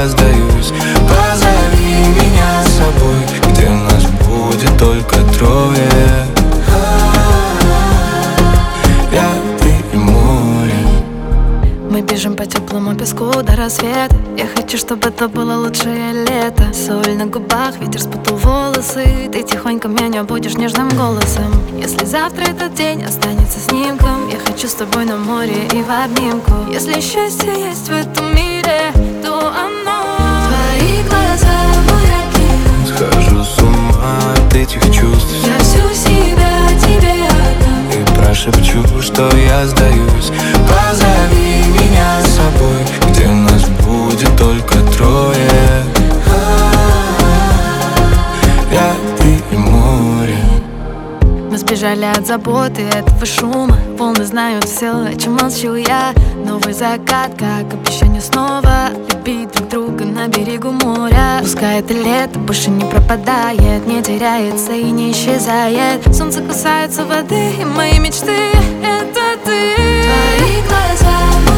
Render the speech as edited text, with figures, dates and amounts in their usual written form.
я сдаюсь. Позови меня с собой, где нас будет только трое. Я, ты и море. Мы бежим по теплому песку до рассвета. Я хочу, чтобы это было лучшее лето. Соль на губах, ветер спутал волосы. Ты тихонько меня будешь нежным голосом. Если завтра этот день останется снимком, я хочу с тобой на море и в обнимку. Если счастье есть в этом мире, то оно твои глаза, мой океан. Схожу с ума от этих чувств. Я всю себя тебе отдам И прошепчу, что я сдаюсь. Позови меня с собой, где нас будет только трое. Я, ты и море. Мы сбежали от заботы, этого шума. Волны знают все, о чем молчу я. Новый закат, как обещание снова любить друг друга на берегу моря. Пускай это лето больше не пропадает, не теряется и не исчезает. Солнце касается воды, и мои мечты — это ты. Твои глаза,